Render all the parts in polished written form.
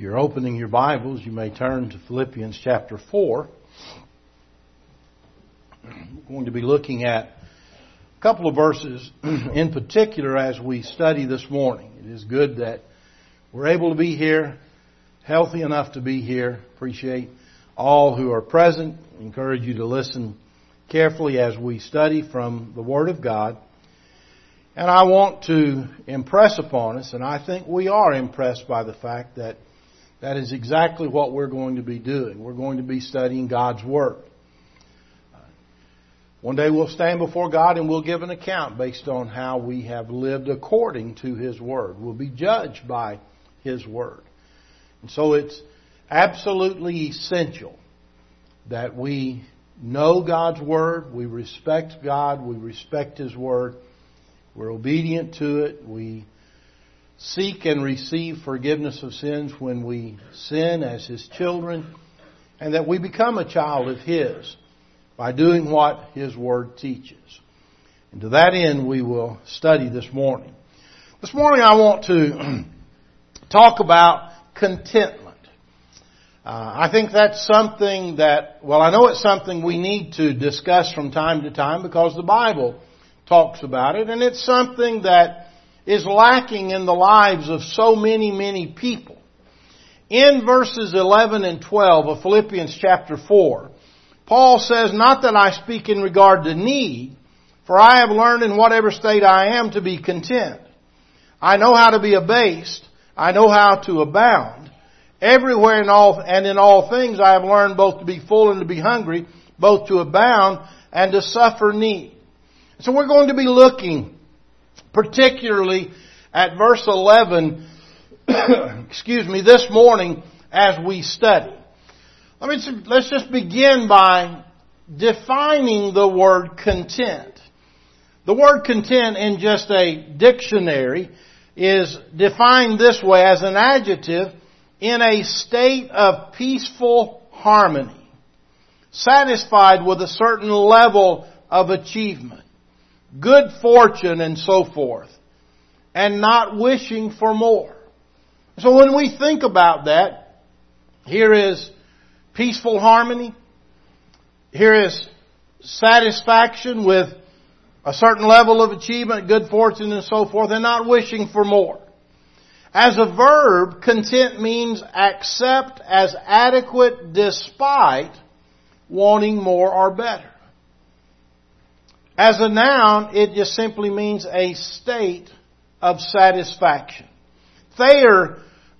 you're opening your Bibles, you may turn to Philippians chapter 4. We're going to be looking at a couple of verses in particular as we study this morning. It is good that we're able to be here, healthy enough to be here. Appreciate all who are present. Encourage you to listen carefully as we study from the Word of God. And I want to impress upon us, and I think we are impressed by the fact that that is exactly what we're going to be doing. We're going to be studying God's Word. One day we'll stand before God and we'll give an account based on how we have lived according to His Word. We'll be judged by His Word. And so it's absolutely essential that we know God's Word, we respect God, we respect His Word, we're obedient to it, we seek and receive forgiveness of sins when we sin as His children, and that we become a child of His by doing what His Word teaches. And to that end we will study this morning. This morning I want to talk about contentment. I think that's something that, I know it's something we need to discuss from time to time because the Bible talks about it, and it's something that is lacking in the lives of so many people. In verses 11 and 12 of Philippians chapter 4, Paul says, "Not that I speak in regard to need, for I have learned in whatever state I am to be content. I know how to be abased, I know how to abound. Everywhere in all things I have learned both to be full and to be hungry, both to abound and to suffer need." So we're going to be looking particularly at verse 11, this morning as we study. Let's just begin by defining the word content. The word content in just a dictionary is defined this way as an adjective in a state of peaceful harmony, satisfied with a certain level of achievement, good fortune and so forth, and not wishing for more. So when we think about that, here is peaceful harmony, here is satisfaction with a certain level of achievement, good fortune and so forth, and not wishing for more. As a verb, content means accept as adequate despite wanting more or better. As a noun, it just simply means a state of satisfaction. Thayer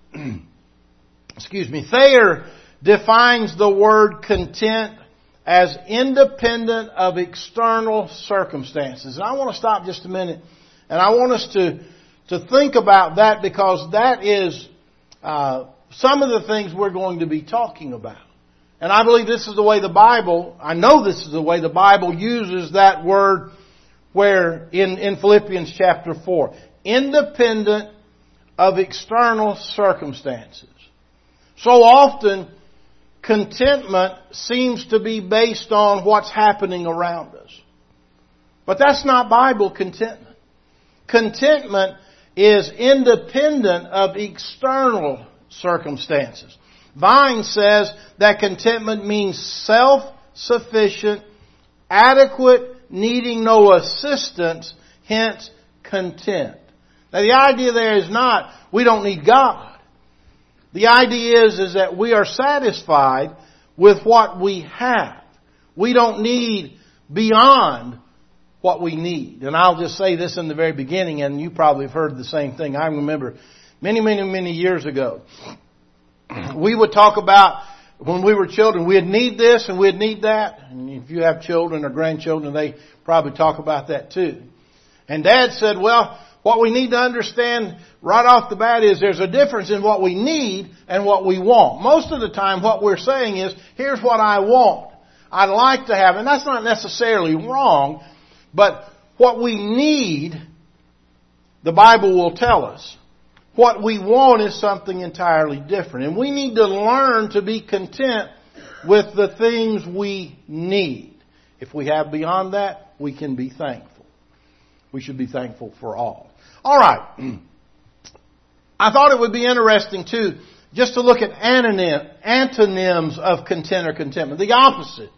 defines the word content as independent of external circumstances. And I want to stop just a minute and I want us to think about that because that is some of the things we're going to be talking about. And I believe this is the way I know this is the way the Bible uses that word where in Philippians chapter 4. Independent of external circumstances. So often, contentment seems to be based on what's happening around us. But that's not Bible contentment. Contentment is independent of external circumstances. Vine says that contentment means self-sufficient, adequate, needing no assistance, hence content. Now the idea there is not we don't need God. The idea is that we are satisfied with what we have. We don't need beyond what we need. And I'll just say this in the very beginning, and you probably have heard the same thing. I remember many years ago, we would talk about when we were children, we'd need this and we'd need that. And if you have children or grandchildren, they probably talk about that too. And Dad said, what we need to understand right off the bat is there's a difference in what we need and what we want. Most of the time what we're saying is, here's what I want. I'd like to have, and that's not necessarily wrong, but what we need, the Bible will tell us. What we want is something entirely different. And we need to learn to be content with the things we need. If we have beyond that, we can be thankful. We should be thankful for all. All right. I thought it would be interesting too just to look at antonyms of content or contentment. The opposite.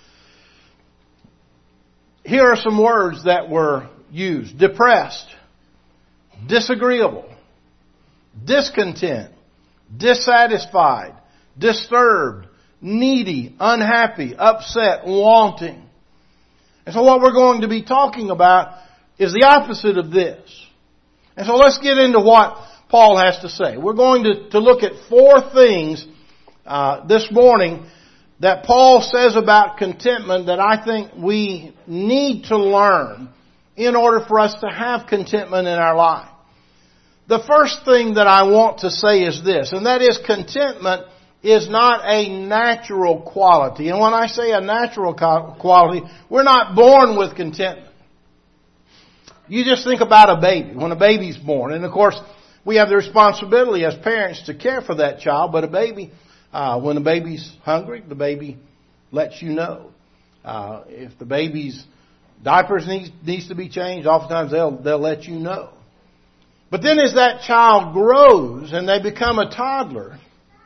Here are some words that were used. Depressed, disagreeable, discontent, dissatisfied, disturbed, needy, unhappy, upset, wanting. And so what we're going to be talking about is the opposite of this. And so let's get into what Paul has to say. We're going to look at 4 things this morning that Paul says about contentment that I think we need to learn in order for us to have contentment in our life. The first thing that I want to say is this, and that is contentment is not a natural quality. And when I say a natural quality, we're not born with contentment. You just think about a baby, when a baby's born. And of course, we have the responsibility as parents to care for that child, but a baby, when the baby's hungry, the baby lets you know. If the baby's diapers needs to be changed, oftentimes they'll let you know. But then as that child grows and they become a toddler,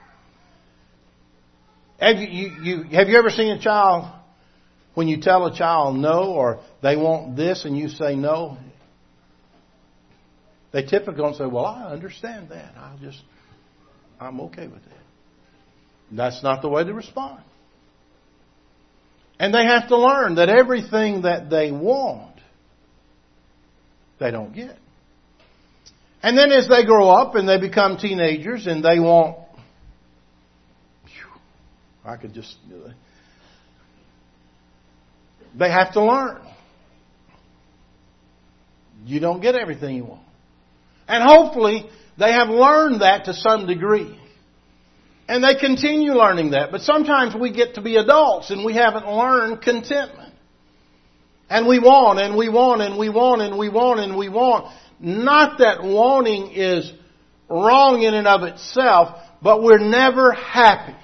have you ever seen a child, when you tell a child no or they want this and you say no, they typically don't say, well, I understand that. I'm okay with that. That's not the way to respond. And they have to learn that everything that they want, they don't get. And then as they grow up and they become teenagers and they want, they have to learn. You don't get everything you want. And hopefully they have learned that to some degree. And they continue learning that. But sometimes we get to be adults and we haven't learned contentment. And we want, and we want, and we want, and we want, and we want. Not that wanting is wrong in and of itself, but we're never happy.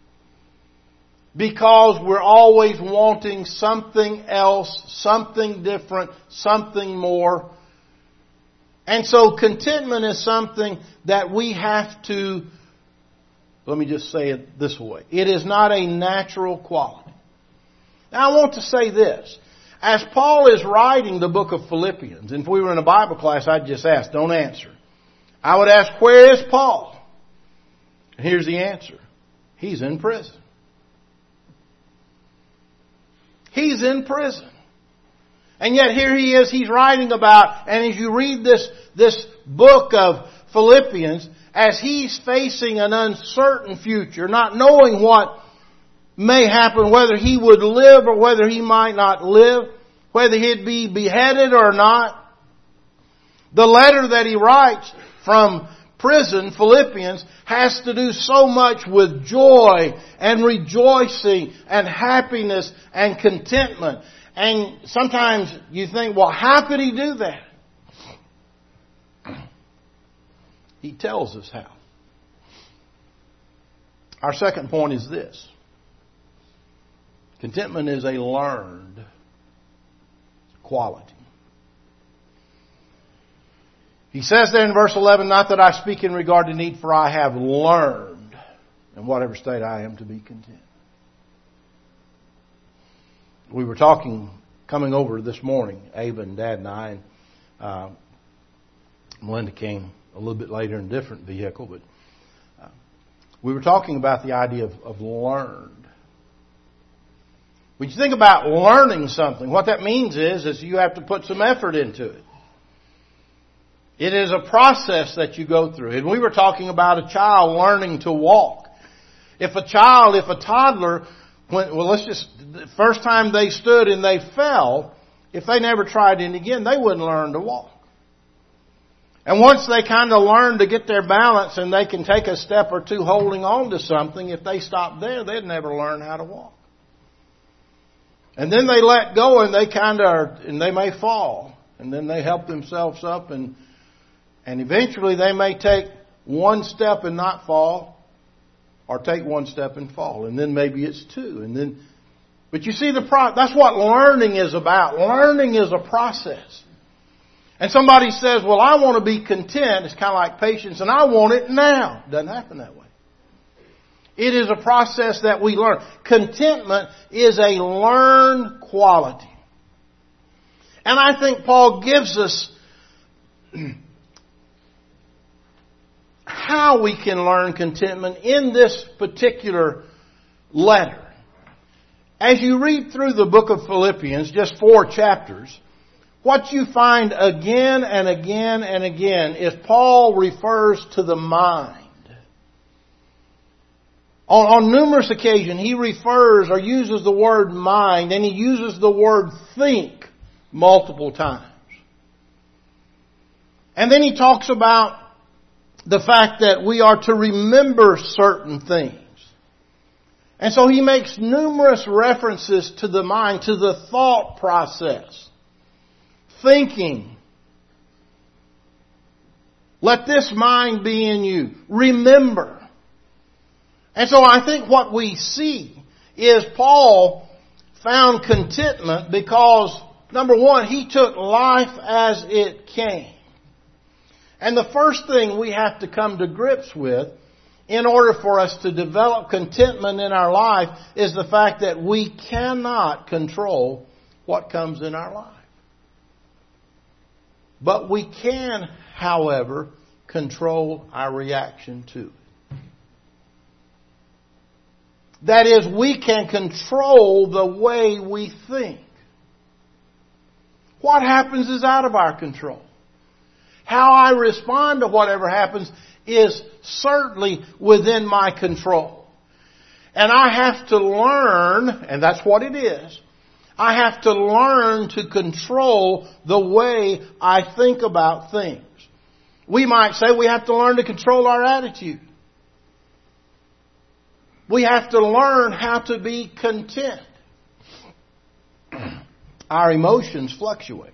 Because we're always wanting something else, something different, something more. And so contentment is something that we have to, let me just say it this way. It is not a natural quality. Now I want to say this. As Paul is writing the book of Philippians, and if we were in a Bible class, I'd just ask, don't answer. I would ask, where is Paul? And here's the answer. He's in prison. He's in prison. And yet here he is, he's writing about, and as you read this book of Philippians, as he's facing an uncertain future, not knowing what may happen, whether he would live or whether he might not live, whether he'd be beheaded or not. The letter that he writes from prison, Philippians, has to do so much with joy and rejoicing and happiness and contentment. And sometimes you think, well, how could he do that? He tells us how. Our second point is this. Contentment is a learned quality. He says there in verse 11, not that I speak in regard to need, for I have learned in whatever state I am to be content. We were talking, coming over this morning, Ava and Dad and I, and Melinda came a little bit later in a different vehicle, but we were talking about the idea of learned. When you think about learning something, what that means is you have to put some effort into it. It is a process that you go through. And we were talking about a child learning to walk. If a toddler, the first time they stood and they fell, if they never tried it again, they wouldn't learn to walk. And once they kind of learn to get their balance and they can take a step or two holding on to something, if they stopped there, they'd never learn how to walk. And then they let go and they may fall. And then they help themselves up and eventually they may take one step and not fall, or take one step and fall. And then maybe it's two. But you see that's what learning is about. Learning is a process. And somebody says, well, I want to be content. It's kind of like patience, and I want it now. It doesn't happen that way. It is a process that we learn. Contentment is a learned quality. And I think Paul gives us how we can learn contentment in this particular letter. As you read through the book of Philippians, just 4 chapters, what you find again and again and again is Paul refers to the mind. On numerous occasions, he refers or uses the word mind, and he uses the word think multiple times. And then he talks about the fact that we are to remember certain things. And so he makes numerous references to the mind, to the thought process. Thinking. Let this mind be in you. Remember. And so I think what we see is Paul found contentment because, number one, he took life as it came. And the first thing we have to come to grips with in order for us to develop contentment in our life is the fact that we cannot control what comes in our life. But we can, however, control our reaction to it. That is, we can control the way we think. What happens is out of our control. How I respond to whatever happens is certainly within my control. And I have to learn, and that's what it is, I have to learn to control the way I think about things. We might say we have to learn to control our attitude. We have to learn how to be content. Our emotions fluctuate.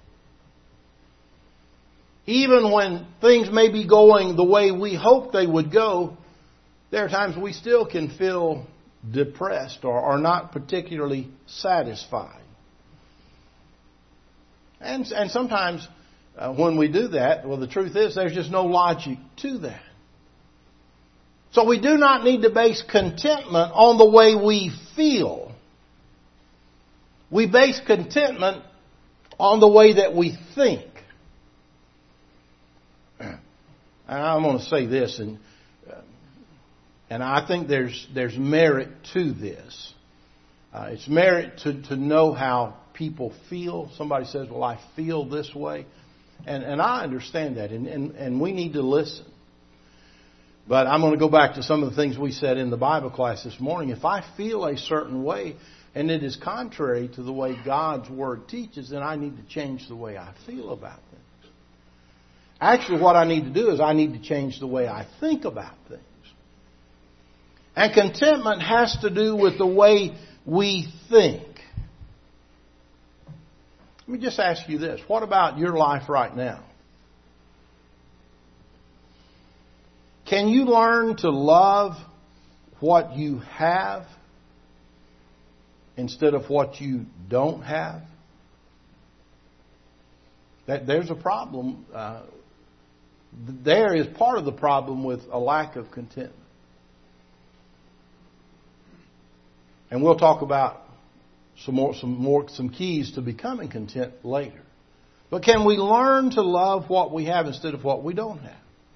Even when things may be going the way we hope they would go, there are times we still can feel depressed or not particularly satisfied. And sometimes when we do that, well, the truth is there's just no logic to that. So we do not need to base contentment on the way we feel. We base contentment on the way that we think. And I'm going to say this, and I think there's merit to this. It's merit to know how people feel. Somebody says, well, I feel this way. And I understand that, and we need to listen. But I'm going to go back to some of the things we said in the Bible class this morning. If I feel a certain way and it is contrary to the way God's Word teaches, then I need to change the way I feel about things. Actually, what I need to do is I need to change the way I think about things. And contentment has to do with the way we think. Let me just ask you this. What about your life right now? Can you learn to love what you have instead of what you don't have? There's a problem. There is part of the problem with a lack of contentment. And we'll talk about some keys to becoming content later. But can we learn to love what we have instead of what we don't have?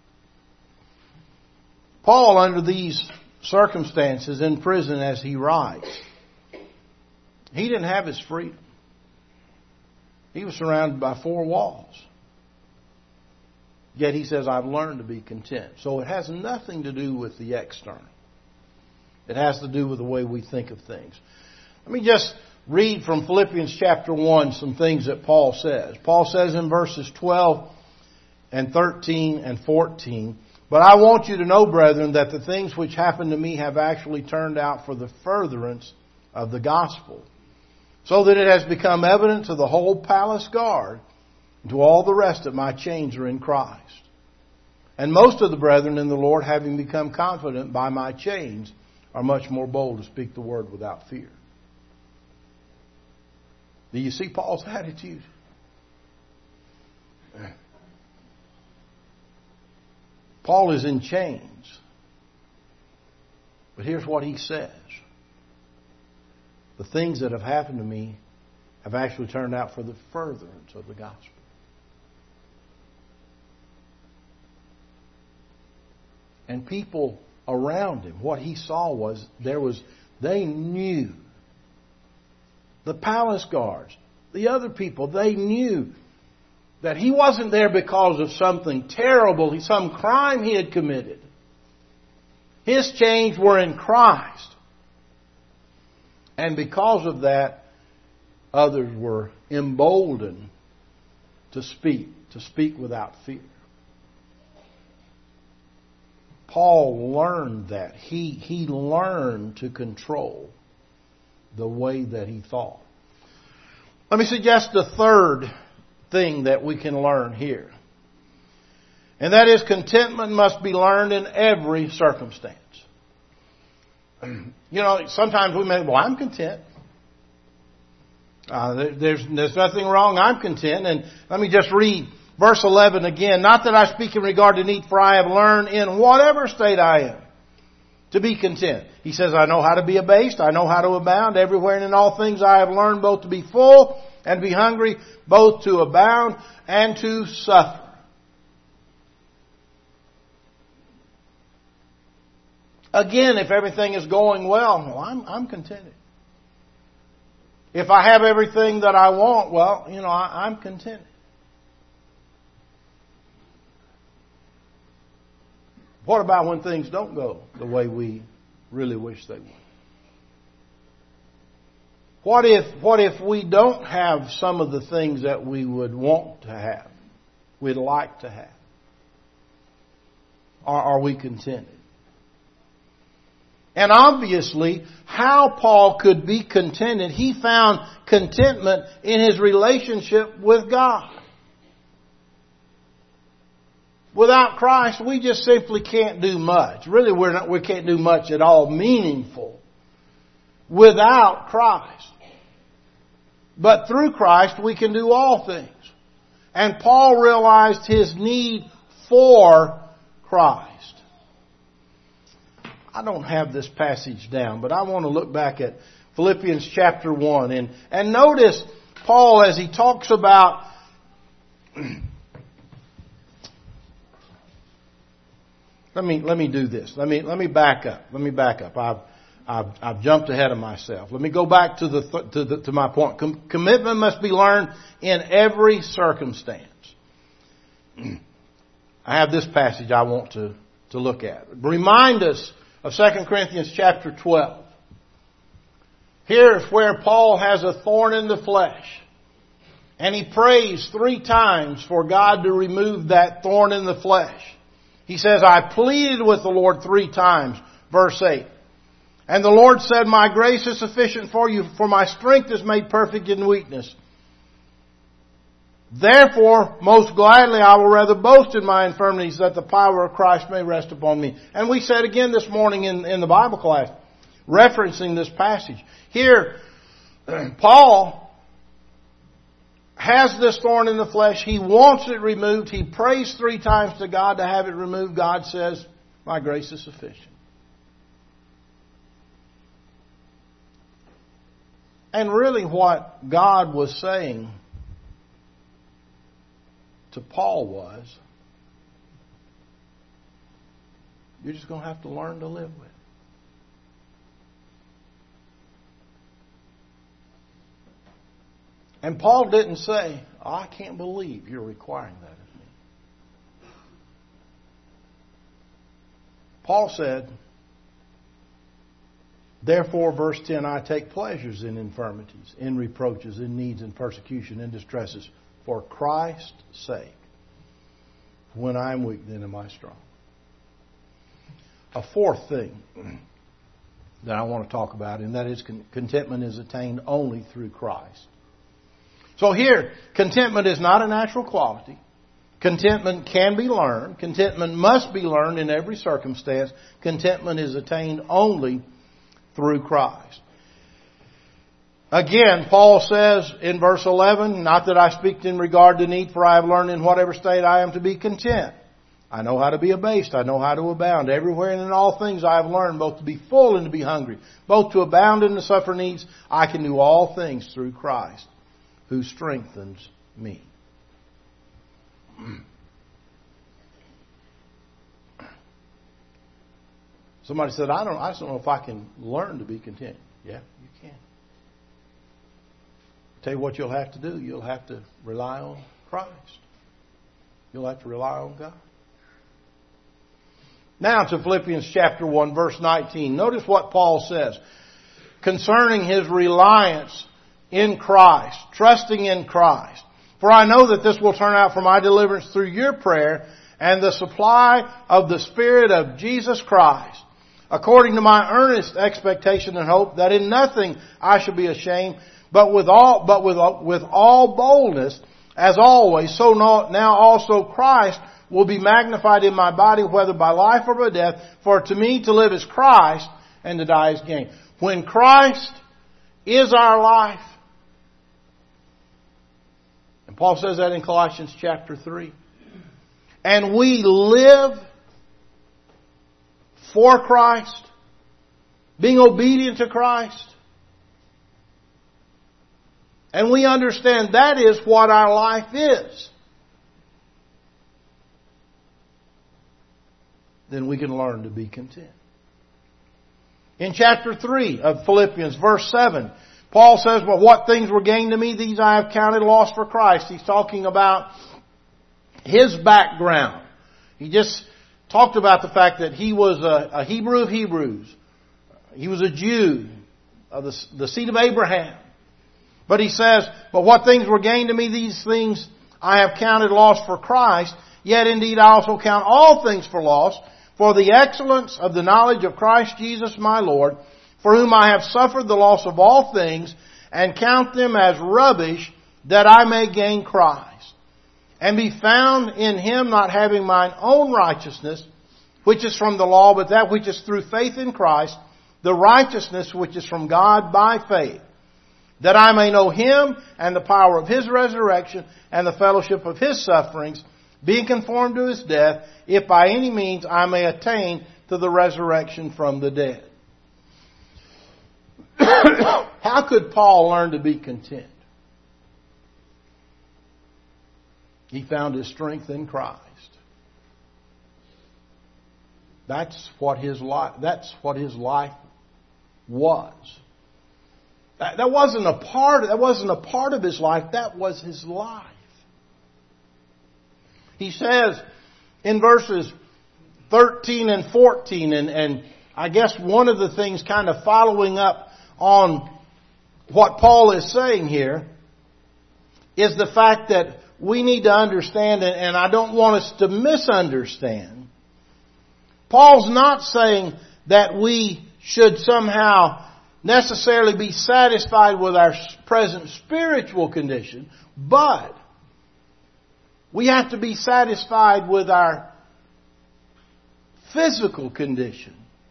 Paul, under these circumstances in prison as he writes, he didn't have his freedom. He was surrounded by 4 walls. Yet he says, I've learned to be content. So it has nothing to do with the external. It has to do with the way we think of things. Let me just read from Philippians chapter 1 some things that Paul says. Paul says in verses 12 and 13 and 14, but I want you to know, brethren, that the things which happened to me have actually turned out for the furtherance of the gospel, so that it has become evident to the whole palace guard and to all the rest that my chains are in Christ. And most of the brethren in the Lord, having become confident by my chains, are much more bold to speak the word without fear. Do you see Paul's attitude? Paul is in chains. But here's what he says. The things that have happened to me have actually turned out for the furtherance of the gospel. And people around him, what he saw was, they knew. The palace guards, the other people, they knew that he wasn't there because of something terrible, some crime he had committed. His chains were in Christ. And because of that, others were emboldened to speak without fear. Paul learned that. He learned to control the way that he thought. Let me suggest the third thing that we can learn here. And that is, contentment must be learned in every circumstance. You know, sometimes we may, well, I'm content. There's nothing wrong. I'm content. And let me just read verse 11 again. Not that I speak in regard to need, for I have learned in whatever state I am to be content. He says, I know how to be abased. I know how to abound. Everywhere and in all things I have learned both to be full and to be hungry, both to abound and to suffer. Again, if everything is going well, I'm contented. If I have everything that I want, well, I'm contented. What about when things don't go the way we really wish they would? What if we don't have some of the things that we would want to have, we'd like to have? Are we contented? And obviously, how Paul could be contented, he found contentment in his relationship with God. Without Christ, we just simply can't do much. Really, we can't do much at all meaningful without Christ. But through Christ, we can do all things. And Paul realized his need for Christ. I don't have this passage down, but I want to look back at Philippians chapter 1 and notice Paul as he talks about Let me do this. Let me back up. I've jumped ahead of myself. Let me go back to my point. Commitment must be learned in every circumstance. I have this passage I want to look at. Remind us of 2 Corinthians chapter 12. Here's where Paul has a thorn in the flesh. And he prays 3 times for God to remove that thorn in the flesh. He says, I pleaded with the Lord 3 times. Verse 8. And the Lord said, my grace is sufficient for you, for my strength is made perfect in weakness. Therefore, most gladly I will rather boast in my infirmities, that the power of Christ may rest upon me. And we said again this morning in the Bible class, referencing this passage. Here, Paul has this thorn in the flesh. He wants it removed. He prays 3 times to God to have it removed. God says, my grace is sufficient. And really what God was saying to Paul was, you're just going to have to learn to live with it. And Paul didn't say, I can't believe you're requiring that of me. Paul said, therefore, verse 10, I take pleasures in infirmities, in reproaches, in needs, in persecution, in distresses, for Christ's sake. When I am weak, then am I strong. A fourth thing that I want to talk about, and that is contentment is attained only through Christ. So here, contentment is not a natural quality. Contentment can be learned. Contentment must be learned in every circumstance. Contentment is attained only through Christ. Again, Paul says in verse 11, not that I speak in regard to need, for I have learned in whatever state I am to be content. I know how to be abased. I know how to abound. Everywhere and in all things I have learned both to be full and to be hungry, both to abound and to suffer needs. I can do all things through Christ who strengthens me. Somebody said, I just don't know if I can learn to be content. Yeah, you can. Tell you what you'll have to do. You'll have to rely on Christ. You'll have to rely on God. Now to Philippians chapter 1, verse 19. Notice what Paul says concerning his reliance in Christ, trusting in Christ. For I know that this will turn out for my deliverance through your prayer and the supply of the Spirit of Jesus Christ, according to my earnest expectation and hope that in nothing I shall be ashamed, but with all boldness, as always, so now also Christ will be magnified in my body, whether by life or by death. For to me to live is Christ, and to die is gain. When Christ is our life, and Paul says that in Colossians chapter 3, and we live for Christ, being obedient to Christ, and we understand that is what our life is, then we can learn to be content. In chapter 3 of Philippians, verse 7, Paul says, "But what things were gained to me, these I have counted loss for Christ." He's talking about his background. He just talked about the fact that he was a Hebrew of Hebrews. He was a Jew of the seed of Abraham. But he says, "But what things were gained to me, these things I have counted loss for Christ. Yet indeed I also count all things for loss, for the excellence of the knowledge of Christ Jesus my Lord, for whom I have suffered the loss of all things, and count them as rubbish, that I may gain Christ, and be found in Him, not having mine own righteousness, which is from the law, but that which is through faith in Christ, the righteousness which is from God by faith, that I may know Him and the power of His resurrection and the fellowship of His sufferings, being conformed to His death, if by any means I may attain to the resurrection from the dead." How could Paul learn to be content? He found his strength in Christ. That's what his life was. That wasn't a part of his life. That was his life. He says in verses 13 and 14, and I guess one of the things kind of following up on what Paul is saying here is the fact that we need to understand, and I don't want us to misunderstand. Paul's not saying that we should somehow necessarily be satisfied with our present spiritual condition, but we have to be satisfied with our physical condition.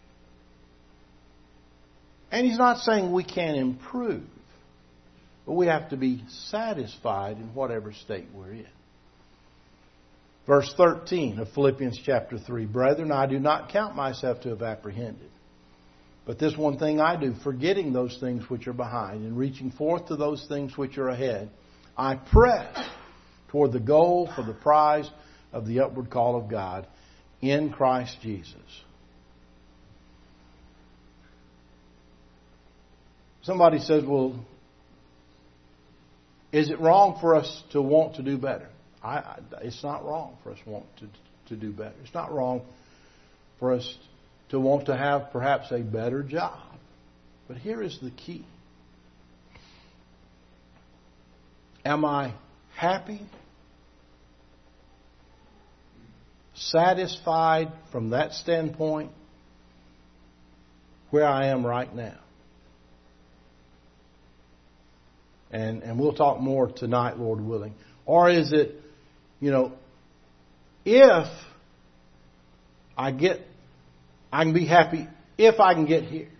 And he's not saying we can't improve, but we have to be satisfied in whatever state we're in. Verse 13 of Philippians chapter 3, "Brethren, I do not count myself to have apprehended. But this one thing I do, forgetting those things which are behind, and reaching forth to those things which are ahead, I press toward the goal for the prize of the upward call of God in Christ Jesus." Somebody says, "Well, is it wrong for us to want to do better?" It's not wrong for us to want to do better. It's not wrong for us to want to have perhaps a better job. But here is the key. Am I happy? Satisfied from that standpoint where I am right now? And we'll talk more tonight, Lord willing. Or is it, if I can be happy if I can get here?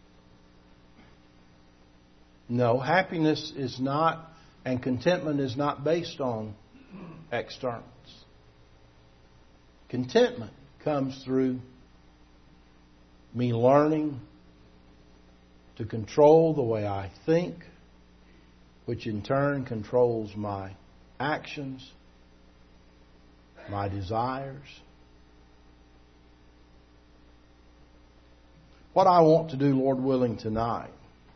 No, happiness is not, and contentment is not based on externals. Contentment comes through me learning to control the way I think, which in turn controls my actions, my desires. What I want to do, Lord willing, tonight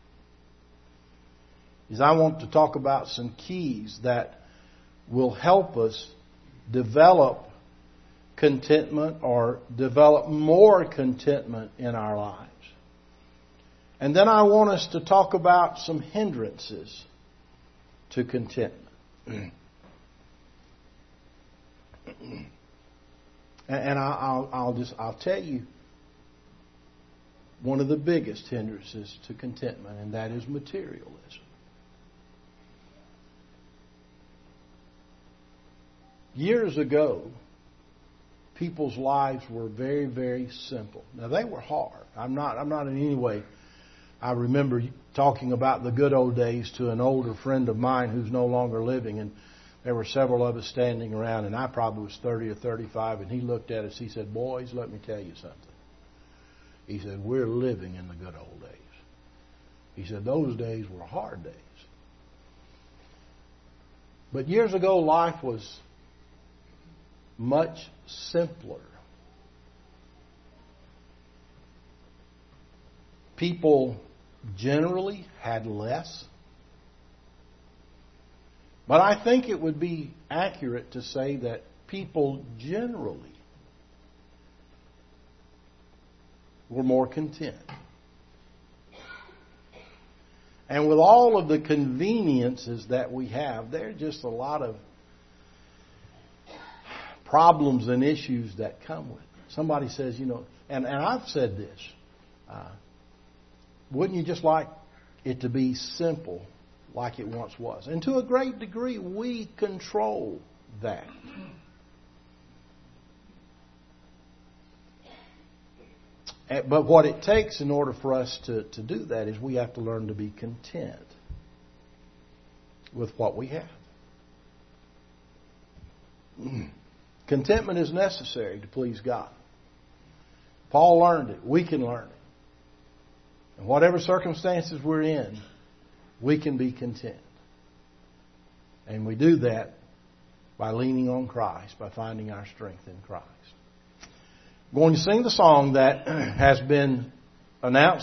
is I want to talk about some keys that will help us develop contentment or develop more contentment in our lives. And then I want us to talk about some hindrances to contentment. And I'll tell you one of the biggest hindrances to contentment, and that is materialism. Years ago, people's lives were very, very simple. Now, they were hard. I'm not in any way. I remember talking about the good old days to an older friend of mine who's no longer living, and there were several of us standing around, and I probably was 30 or 35, and he looked at us. He said, "Boys, let me tell you something." He said, "We're living in the good old days." He said, "Those days were hard days." But years ago, life was much simpler. People generally had less. But I think it would be accurate to say that people generally were more content. And with all of the conveniences that we have, there are just a lot of problems and issues that come with it. Somebody says, and I've said this, wouldn't you just like it to be simple like it once was? And to a great degree, we control that. But what it takes in order for us to do that is we have to learn to be content with what we have. Contentment is necessary to please God. Paul learned it. We can learn it. And whatever circumstances we're in, we can be content. And we do that by leaning on Christ, by finding our strength in Christ. I'm going to sing the song that has been announced